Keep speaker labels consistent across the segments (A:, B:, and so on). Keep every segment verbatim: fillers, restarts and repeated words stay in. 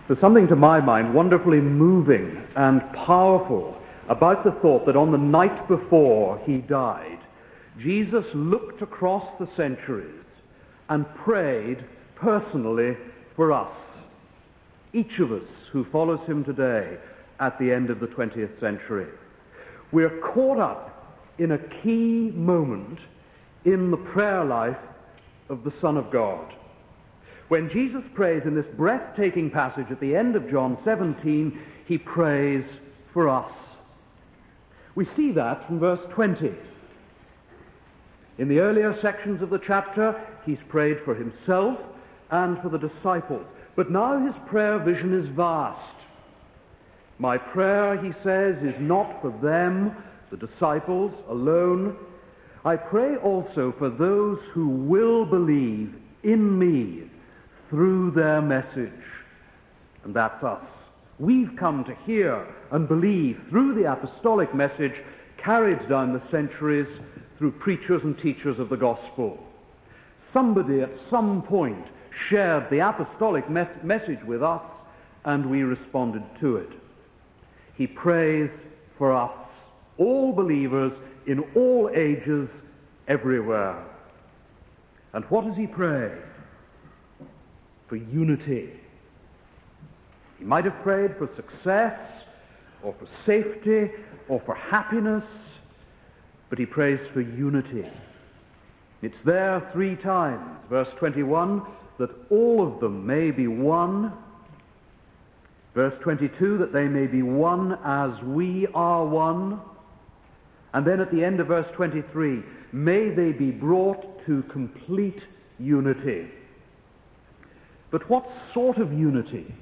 A: There's something, to my mind, wonderfully moving and powerful about the thought that on the night before he died, Jesus looked across the centuries and prayed personally for us, each of us who follows him today at the end of the twentieth century. We're caught up in a key moment in the prayer life of the Son of God. When Jesus prays in this breathtaking passage at the end of John seventeen, he prays for us. We see that from verse twenty. In the earlier sections of the chapter, he's prayed for himself and for the disciples. But now his prayer vision is vast. My prayer, he says, is not for them, the disciples, alone. I pray also for those who will believe in me through their message. And that's us. We've come to hear and believe through the apostolic message carried down the centuries through preachers and teachers of the gospel. Somebody at some point shared the apostolic me- message with us, and we responded to it. He prays for us, all believers in all ages, everywhere. And what does he pray? For unity. He might have prayed for success, or for safety, or for happiness, but he prays for unity. It's there three times. Verse twenty-one, that all of them may be one. Verse twenty-two, that they may be one as we are one. And then at the end of verse twenty-three, may they be brought to complete unity. But what sort of unity?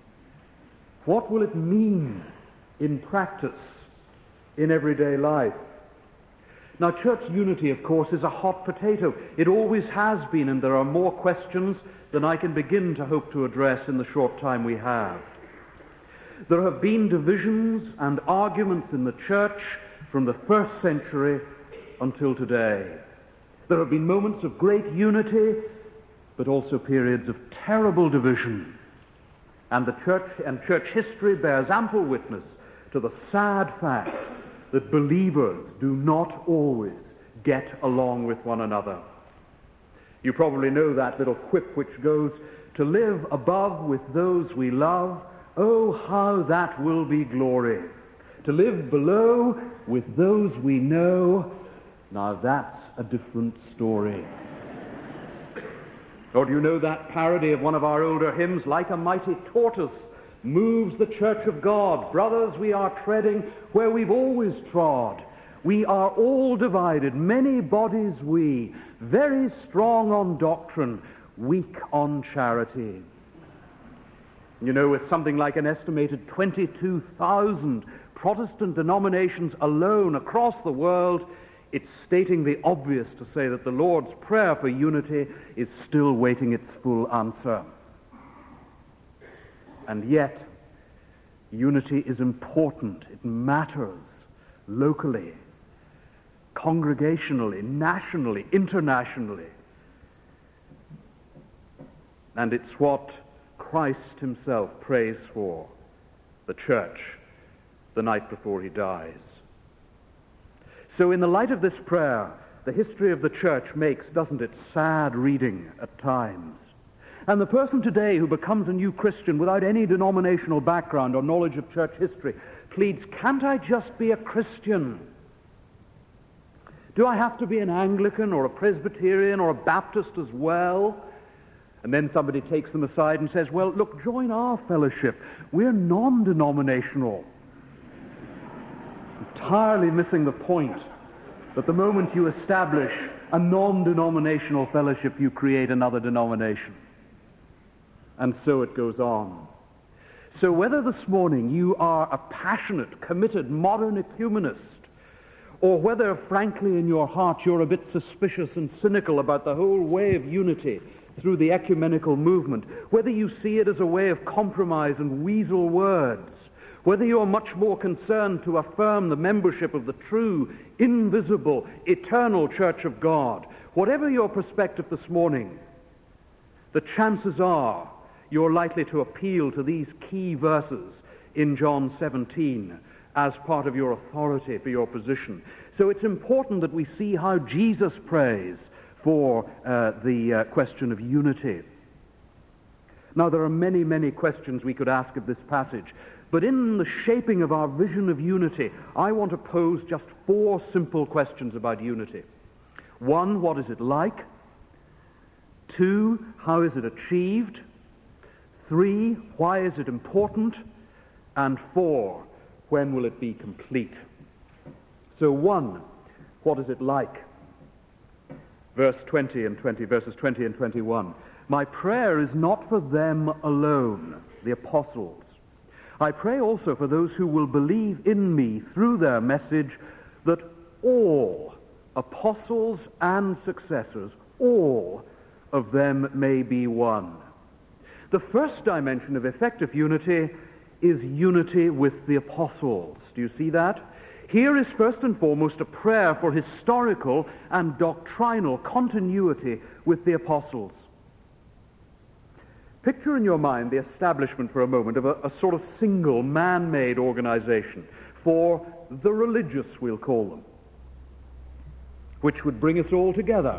A: What will it mean in practice, in everyday life? Now, church unity, of course, is a hot potato. It always has been, and there are more questions than I can begin to hope to address in the short time we have. There have been divisions and arguments in the church from the first century until today. There have been moments of great unity, but also periods of terrible division. And the church and church history bears ample witness to the sad fact that believers do not always get along with one another. You probably know that little quip which goes, to live above with those we love, oh, how that will be glory. To live below with those we know, now that's a different story. Or do you know that parody of one of our older hymns, like a mighty tortoise moves the church of God. Brothers, we are treading where we've always trod. We are all divided, many bodies we, very strong on doctrine, weak on charity. You know, with something like an estimated twenty-two thousand Protestant denominations alone across the world, it's stating the obvious to say that the Lord's Prayer for unity is still waiting its full answer. And yet, unity is important. It matters locally, congregationally, nationally, internationally. And it's what Christ himself prays for the church the night before he dies. So in the light of this prayer, the history of the church makes, doesn't it, sad reading at times. And the person today who becomes a new Christian without any denominational background or knowledge of church history pleads, can't I just be a Christian? Do I have to be an Anglican or a Presbyterian or a Baptist as well? And then somebody takes them aside and says, well, look, join our fellowship. We're non-denominational. Entirely missing the point that the moment you establish a non-denominational fellowship, you create another denomination. And so it goes on. So whether this morning you are a passionate, committed, modern ecumenist, or whether, frankly, in your heart you're a bit suspicious and cynical about the whole way of unity through the ecumenical movement, whether you see it as a way of compromise and weasel words, whether you're much more concerned to affirm the membership of the true, invisible, eternal Church of God, whatever your perspective this morning, the chances are you're likely to appeal to these key verses in John seventeen as part of your authority for your position. So it's important that we see how Jesus prays for uh, the uh, question of unity. Now, there are many, many questions we could ask of this passage, but in the shaping of our vision of unity, I want to pose just four simple questions about unity. One, what is it like? Two, how is it achieved? Three, why is it important? And four, when will it be complete? So one, what is it like? Verse twenty and twenty, verses twenty and twenty-one. My prayer is not for them alone, the apostles. I pray also for those who will believe in me through their message, that all apostles and successors, all of them may be one. The first dimension of effective unity is unity with the apostles. Do you see that? Here is first and foremost a prayer for historical and doctrinal continuity with the apostles. Picture in your mind the establishment for a moment of a, a sort of single man-made organization for the religious, we'll call them, which would bring us all together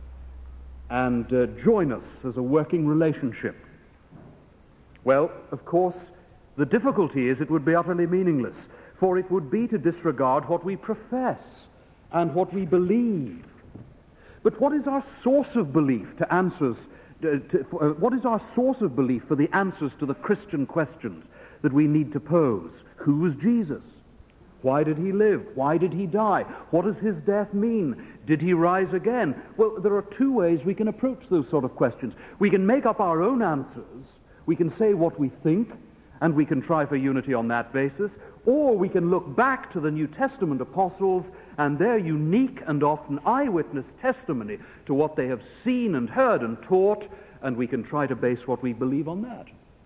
A: and uh, join us as a working relationship. Well, of course, the difficulty is it would be utterly meaningless, for it would be to disregard what we profess and what we believe. But what is our source of belief to answers, uh, to, uh, what is our source of belief for the answers to the Christian questions that we need to pose? Who was Jesus? Why did he live? Why did he die? What does his death mean? Did he rise again? Well, there are two ways we can approach those sort of questions. We can make up our own answers. We can say what we think, and we can try for unity on that basis, or we can look back to the New Testament apostles and their unique and often eyewitness testimony to what they have seen and heard and taught, and we can try to base what we believe on that.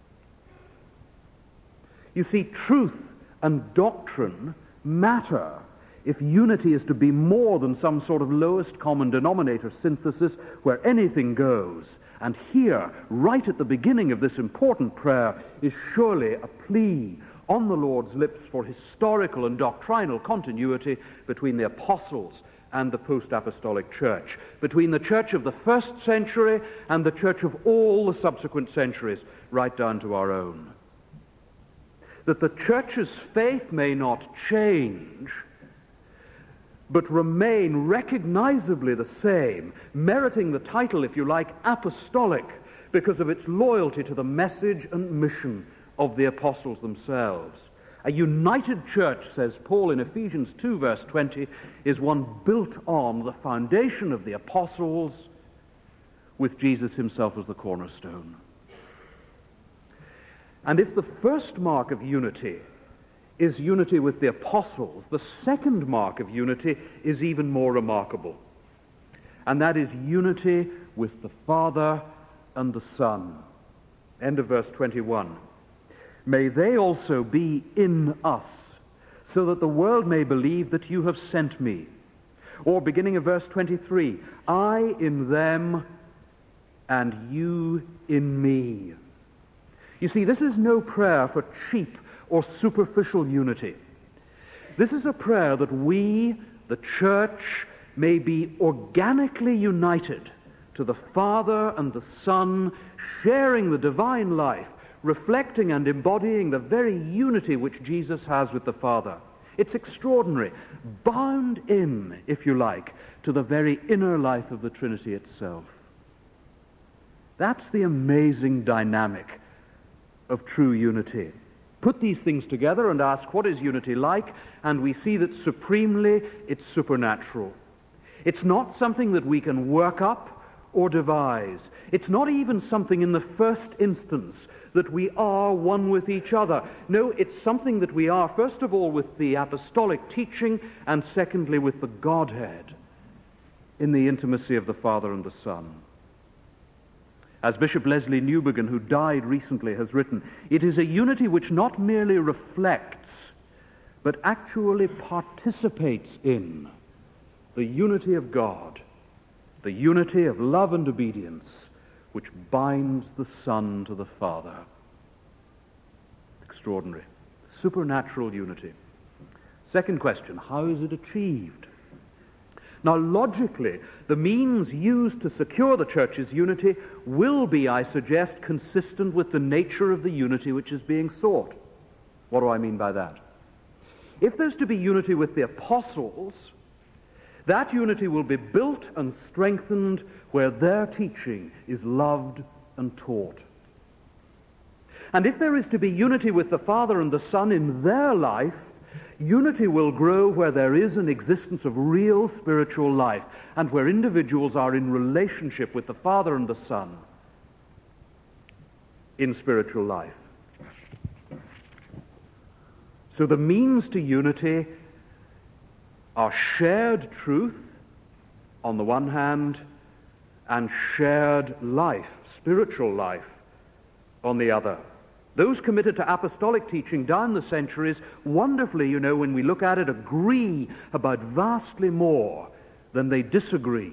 A: You see, truth and doctrine matter if unity is to be more than some sort of lowest common denominator synthesis where anything goes. And here, right at the beginning of this important prayer, is surely a plea on the Lord's lips for historical and doctrinal continuity between the apostles and the post-apostolic church, between the church of the first century and the church of all the subsequent centuries, right down to our own. That the church's faith may not change, but remain recognizably the same, meriting the title, if you like, apostolic, because of its loyalty to the message and mission of the apostles themselves. A united church, says Paul in Ephesians two, verse twenty, is one built on the foundation of the apostles, with Jesus himself as the cornerstone. And if the first mark of unity is unity with the apostles, the second mark of unity is even more remarkable. And that is unity with the Father and the Son. End of verse twenty-one. May they also be in us, so that the world may believe that you have sent me. Or beginning of verse twenty-three, I in them and you in me. You see, this is no prayer for cheap or superficial unity. This is a prayer that we, the church, may be organically united to the Father and the Son, sharing the divine life, reflecting and embodying the very unity which Jesus has with the Father. It's extraordinary, bound in, if you like, to the very inner life of the Trinity itself. That's the amazing dynamic of true unity. Put these things together and ask, what is unity like? And we see that supremely it's supernatural. It's not something that we can work up or devise. It's not even something in the first instance that we are one with each other. No, it's something that we are, first of all, with the apostolic teaching, and secondly, with the Godhead in the intimacy of the Father and the Son. As Bishop Leslie Newbegin, who died recently, has written, it is a unity which not merely reflects, but actually participates in the unity of God, the unity of love and obedience, which binds the Son to the Father. Extraordinary. Supernatural unity. Second question, how is it achieved? Now, logically, the means used to secure the church's unity will be, I suggest, consistent with the nature of the unity which is being sought. What do I mean by that? If there's to be unity with the apostles, that unity will be built and strengthened where their teaching is loved and taught. And if there is to be unity with the Father and the Son in their life, unity will grow where there is an existence of real spiritual life and where individuals are in relationship with the Father and the Son in spiritual life. So the means to unity are shared truth on the one hand and shared life, spiritual life, on the other. Those committed to apostolic teaching down the centuries, wonderfully, you know, when we look at it, agree about vastly more than they disagree.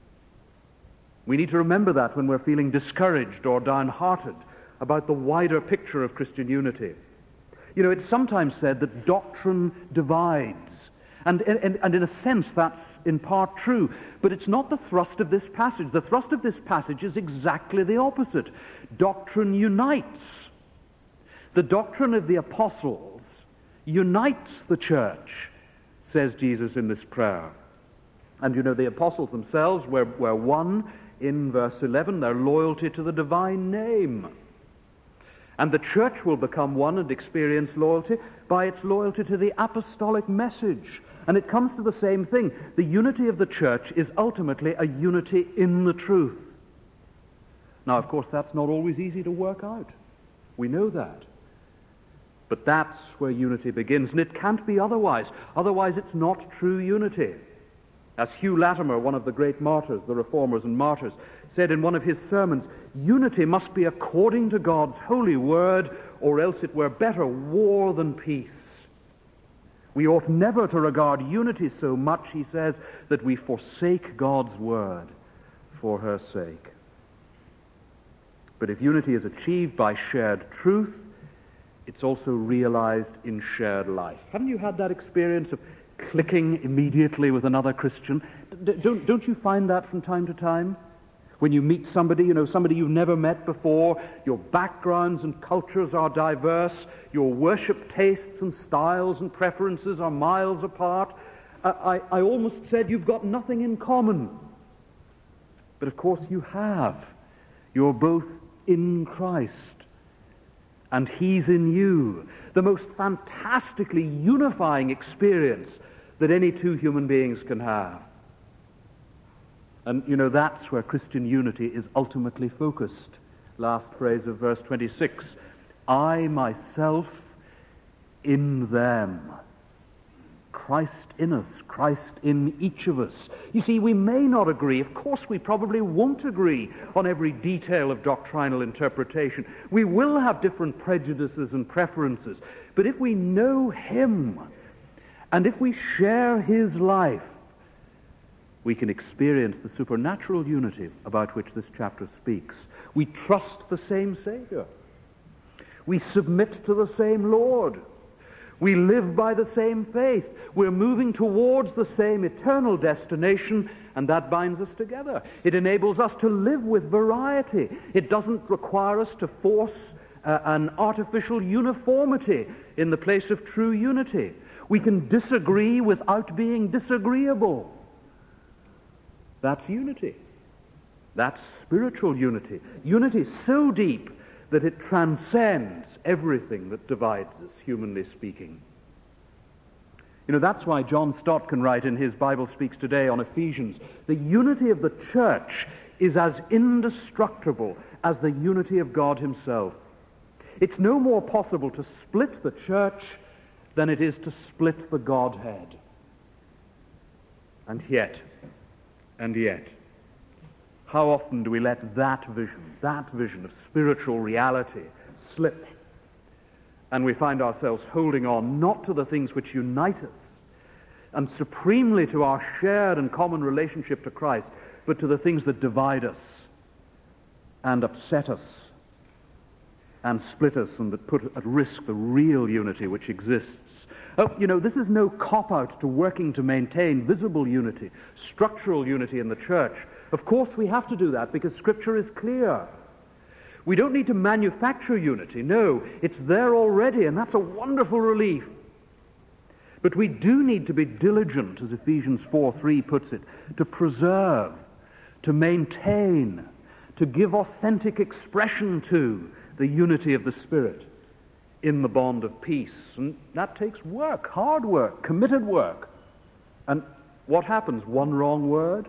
A: We need to remember that when we're feeling discouraged or downhearted about the wider picture of Christian unity. You know, it's sometimes said that doctrine divides, and, and, and in a sense that's in part true, but it's not the thrust of this passage. The thrust of this passage is exactly the opposite. Doctrine unites. The doctrine of the apostles unites the church, says Jesus in this prayer. And you know, the apostles themselves were, were one in verse eleven, their loyalty to the divine name. And the church will become one and experience loyalty by its loyalty to the apostolic message. And it comes to the same thing. The unity of the church is ultimately a unity in the truth. Now, of course, that's not always easy to work out. We know that. But that's where unity begins, and it can't be otherwise. Otherwise, it's not true unity. As Hugh Latimer, one of the great martyrs, the reformers and martyrs, said in one of his sermons, unity must be according to God's holy word, or else it were better war than peace. We ought never to regard unity so much, he says, that we forsake God's word for her sake. But if unity is achieved by shared truth, it's also realized in shared life. Haven't you had that experience of clicking immediately with another Christian? D- don't, don't you find that from time to time? When you meet somebody, you know, somebody you've never met before, your backgrounds and cultures are diverse, your worship tastes and styles and preferences are miles apart. I, I, I almost said you've got nothing in common. But of course you have. You're both in Christ, and He's in you. The most fantastically unifying experience that any two human beings can have. And, you know, that's where Christian unity is ultimately focused. Last phrase of verse twenty-six. I myself in them. Christ in us, Christ in each of us. You see, we may not agree. Of course, we probably won't agree on every detail of doctrinal interpretation. We will have different prejudices and preferences. But if we know Him, and if we share His life, we can experience the supernatural unity about which this chapter speaks. We trust the same Savior. We submit to the same Lord. We live by the same faith. We're moving towards the same eternal destination, and that binds us together. It enables us to live with variety. It doesn't require us to force uh, an artificial uniformity in the place of true unity. We can disagree without being disagreeable. That's unity. That's spiritual unity. Unity so deep that it transcends everything that divides us, humanly speaking. You know, that's why John Stott can write in his Bible Speaks Today on Ephesians, the unity of the church is as indestructible as the unity of God Himself. It's no more possible to split the church than it is to split the Godhead. And yet, and yet, how often do we let that vision, that vision of spiritual reality slip? And we find ourselves holding on not to the things which unite us, and supremely to our shared and common relationship to Christ, but to the things that divide us. and upset us and split us and that put at risk the real unity which exists. Oh, you know, this is no cop-out to working to maintain visible unity, structural unity in the church. Of course we have to do that because Scripture is clear. We don't need to manufacture unity. No, it's there already, and that's a wonderful relief. But we do need to be diligent, as Ephesians four three puts it, to preserve, to maintain, to give authentic expression to the unity of the Spirit in the bond of peace. And that takes work, hard work, committed work. And what happens? One wrong word,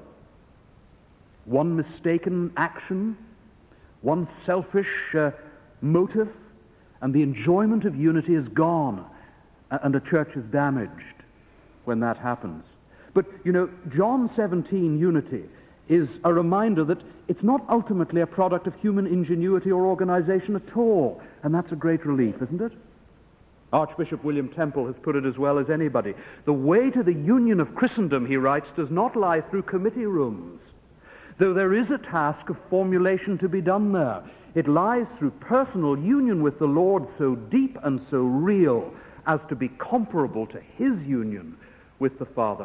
A: one mistaken action, one selfish uh, motive, and the enjoyment of unity is gone, and a church is damaged when that happens. But, you know, John seventeen unity is a reminder that it's not ultimately a product of human ingenuity or organization at all, and that's a great relief, isn't it? Archbishop William Temple has put it as well as anybody. The way to the union of Christendom, he writes, does not lie through committee rooms, though there is a task of formulation to be done there. It lies through personal union with the Lord so deep and so real as to be comparable to his union with the Father.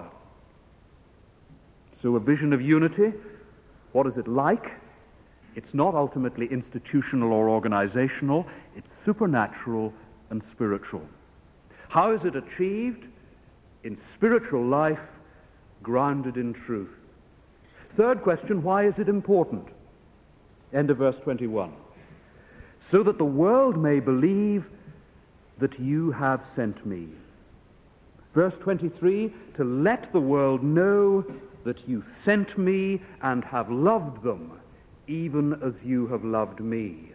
A: So a vision of unity, what is it like? It's not ultimately institutional or organizational, it's supernatural and spiritual. How is it achieved? In spiritual life, grounded in truth. Third question, why is it important? End of verse twenty-one. So that the world may believe that you have sent me. Verse twenty-three, to let the world know that you sent me and have loved them, even as you have loved me.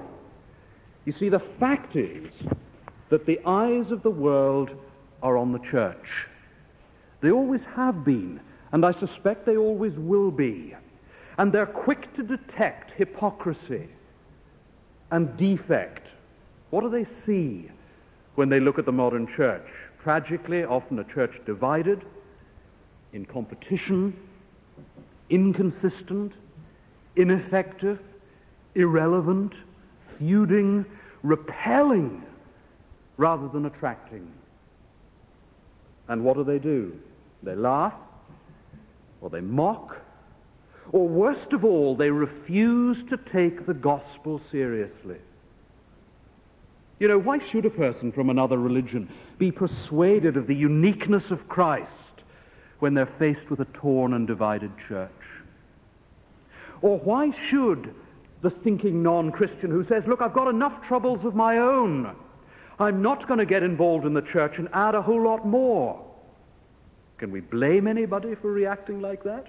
A: You see, the fact is that the eyes of the world are on the church. They always have been, and I suspect they always will be. And they're quick to detect hypocrisy and defect. What do they see when they look at the modern church? Tragically, often a church divided, in competition, inconsistent, ineffective, irrelevant, feuding, repelling, rather than attracting. And what do they do? They laugh, or they mock, or worst of all, they refuse to take the gospel seriously. You know, why should a person from another religion be persuaded of the uniqueness of Christ when they're faced with a torn and divided church? Or why should the thinking non-Christian who says, look, I've got enough troubles of my own, I'm not going to get involved in the church and add a whole lot more? Can we blame anybody for reacting like that?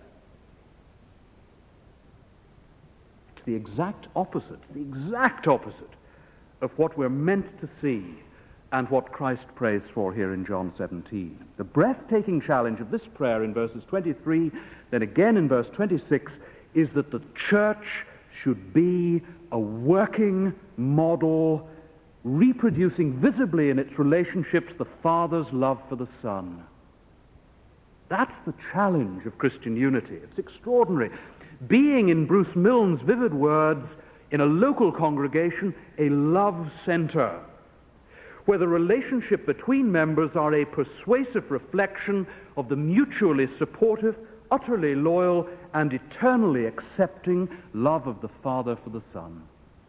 A: It's the exact opposite, the exact opposite of what we're meant to see and what Christ prays for here in John seventeen. The breathtaking challenge of this prayer in verses twenty-three, then again in verse twenty-six, is that the church should be a working model, reproducing visibly in its relationships the Father's love for the Son. That's the challenge of Christian unity. It's extraordinary. Being, in Bruce Milne's vivid words, in a local congregation, a love center, where the relationship between members are a persuasive reflection of the mutually supportive, utterly loyal, and eternally accepting love of the Father for the Son.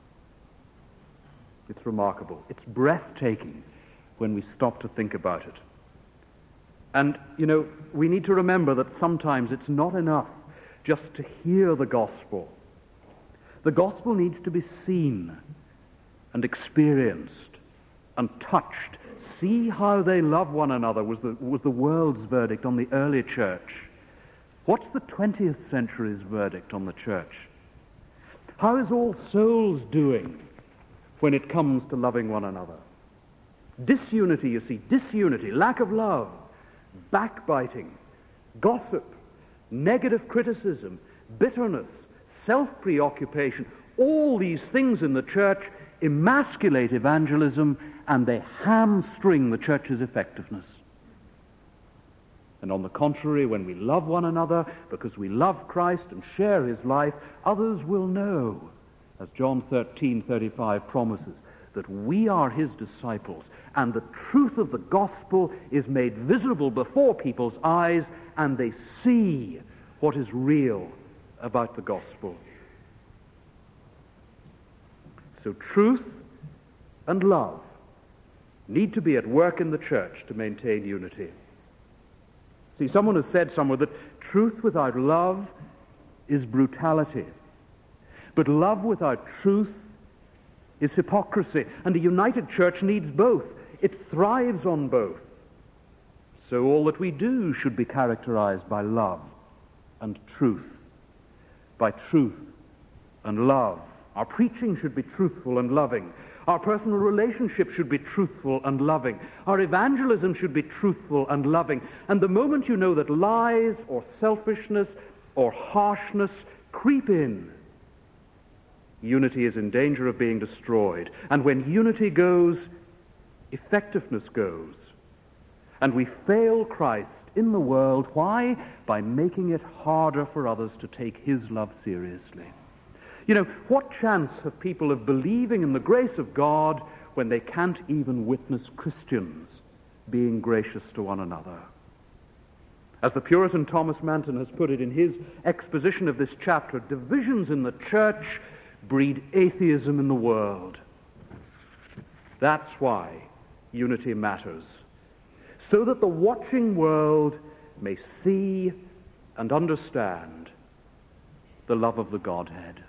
A: It's remarkable. It's breathtaking when we stop to think about it. And, you know, we need to remember that sometimes it's not enough just to hear the gospel. The gospel needs to be seen and experienced and touched. See how they love one another was the, was the world's verdict on the early church. What's the twentieth century's verdict on the church? How is All Souls doing when it comes to loving one another? Disunity, you see, disunity, lack of love, backbiting, gossip, negative criticism, bitterness, self-preoccupation, all these things in the church emasculate evangelism and they hamstring the church's effectiveness. And on the contrary, when we love one another because we love Christ and share his life, others will know as John thirteen thirty-five promises, that we are his disciples, and the truth of the gospel is made visible before people's eyes, and they see what is real about the gospel. So truth and love need to be at work in the church to maintain unity. See, someone has said somewhere that truth without love is brutality, but love without truth is hypocrisy, and a united church needs both. It thrives on both. So all that we do should be characterized by love and truth. By truth and love. Our preaching should be truthful and loving. Our personal relationship should be truthful and loving. Our evangelism should be truthful and loving. And the moment you know that lies or selfishness or harshness creep in, unity is in danger of being destroyed. And when unity goes, effectiveness goes. And we fail Christ in the world. Why? By making it harder for others to take his love seriously. You know, what chance have people of believing in the grace of God when they can't even witness Christians being gracious to one another? As the Puritan Thomas Manton has put it in his exposition of this chapter, divisions in the church breed atheism in the world. That's why unity matters. So that the watching world may see and understand the love of the Godhead.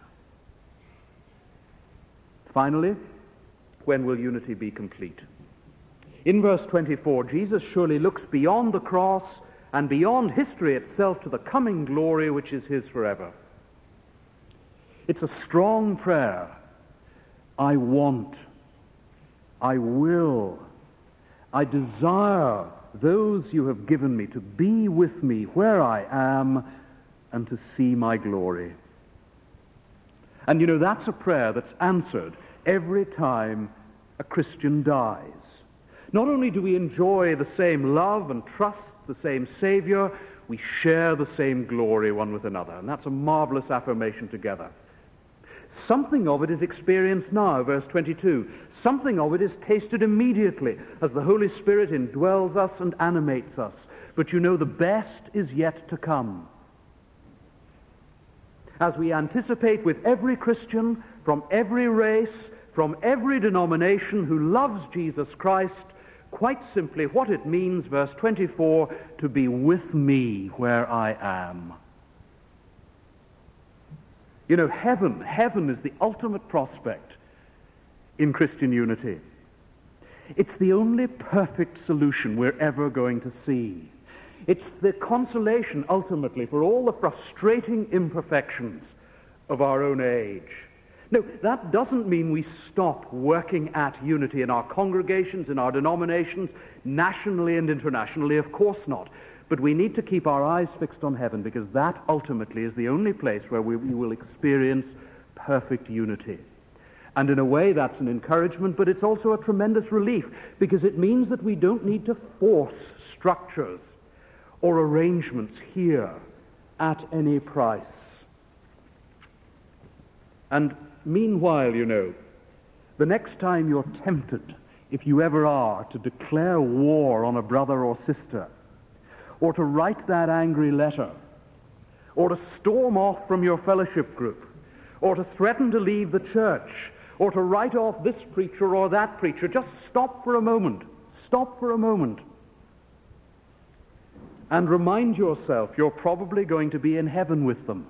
A: Finally, when will unity be complete? In verse twenty-four, Jesus surely looks beyond the cross and beyond history itself to the coming glory which is his forever. It's a strong prayer. I want, I will, I desire those you have given me to be with me where I am and to see my glory. And you know, that's a prayer that's answered every time a Christian dies. Not only do we enjoy the same love and trust the same Savior, we share the same glory one with another. And that's a marvelous affirmation together. Something of it is experienced now, verse twenty-two. Something of it is tasted immediately as the Holy Spirit indwells us and animates us. But you know, the best is yet to come. As we anticipate with every Christian from every race, from every denomination who loves Jesus Christ, quite simply what it means, verse twenty-four, to be with me where I am. You know, heaven, heaven is the ultimate prospect in Christian unity. It's the only perfect solution we're ever going to see. It's the consolation, ultimately, for all the frustrating imperfections of our own age. No, that doesn't mean we stop working at unity in our congregations, in our denominations, nationally and internationally. Of course not. But we need to keep our eyes fixed on heaven, because that ultimately is the only place where we, we will experience perfect unity. And in a way, that's an encouragement, but it's also a tremendous relief, because it means that we don't need to force structures or arrangements here at any price. And meanwhile, you know, the next time you're tempted, if you ever are, to declare war on a brother or sister, or to write that angry letter, or to storm off from your fellowship group, or to threaten to leave the church, or to write off this preacher or that preacher, just stop for a moment. Stop for a moment. And remind yourself you're probably going to be in heaven with them.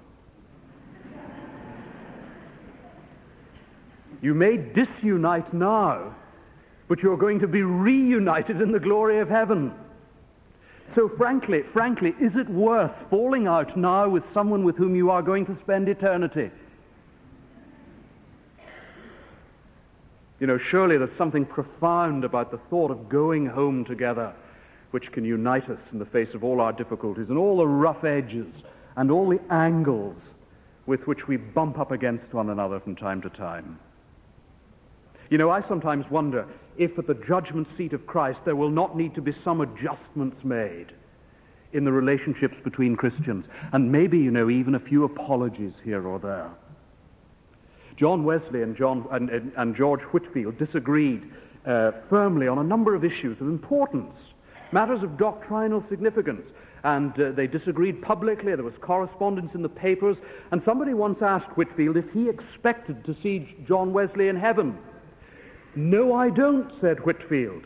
A: You may disunite now, but you're going to be reunited in the glory of heaven. So frankly, frankly, is it worth falling out now with someone with whom you are going to spend eternity? You know, surely there's something profound about the thought of going home together, which can unite us in the face of all our difficulties and all the rough edges and all the angles with which we bump up against one another from time to time. You know, I sometimes wonder if at the judgment seat of Christ there will not need to be some adjustments made in the relationships between Christians, and maybe, you know, even a few apologies here or there. John Wesley and, John, and, and, and George Whitefield disagreed uh, firmly on a number of issues of importance, matters of doctrinal significance, and uh, they disagreed publicly. There was correspondence in the papers, and somebody once asked Whitefield if he expected to see John Wesley in heaven. "No, I don't," said Whitefield.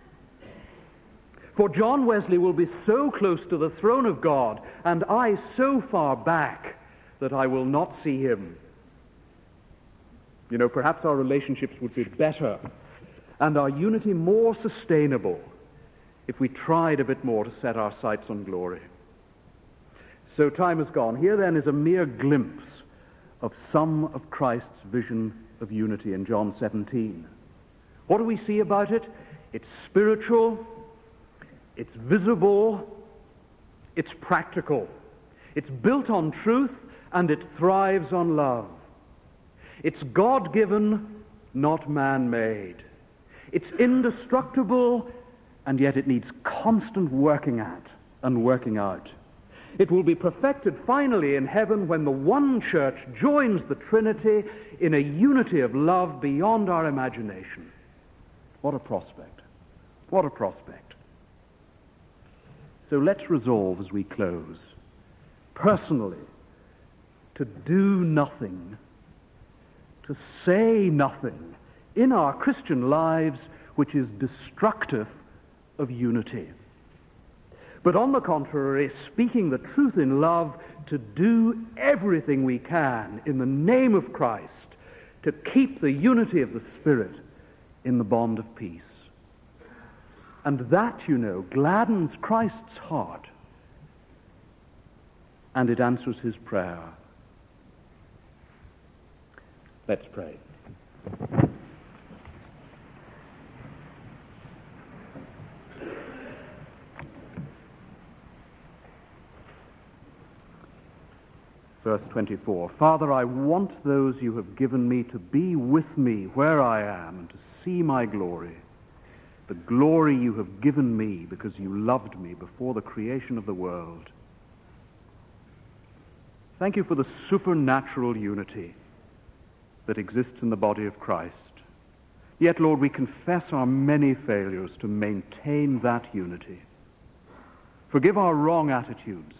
A: "For John Wesley will be so close to the throne of God, and I so far back, that I will not see him." You know, perhaps our relationships would be better and our unity more sustainable if we tried a bit more to set our sights on glory. So time has gone. Here then is a mere glimpse of some of Christ's vision of unity in John seventeen. What do we see about it? It's spiritual, it's visible, it's practical. It's built on truth, and it thrives on love. It's God-given, not man-made. It's indestructible, and yet it needs constant working at and working out. It will be perfected finally in heaven when the one church joins the Trinity in a unity of love beyond our imagination. What a prospect. What a prospect. So let's resolve as we close, personally, to do nothing, to say nothing in our Christian lives which is destructive of unity. But on the contrary, speaking the truth in love, to do everything we can in the name of Christ to keep the unity of the Spirit in the bond of peace. And that, you know, gladdens Christ's heart, and it answers his prayer. Let's pray. Verse twenty-four, "Father, I want those you have given me to be with me where I am and to see my glory, the glory you have given me because you loved me before the creation of the world." Thank you for the supernatural unity that exists in the body of Christ. Yet, Lord, we confess our many failures to maintain that unity. Forgive our wrong attitudes,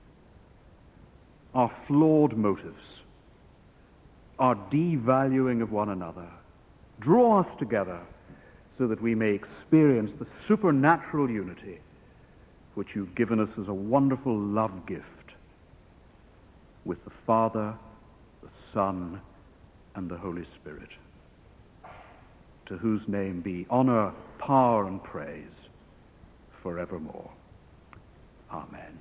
A: our flawed motives, our devaluing of one another. Draw us together so that we may experience the supernatural unity which you've given us as a wonderful love gift with the Father, the Son, and the Holy Spirit, to whose name be honor, power, and praise forevermore. Amen.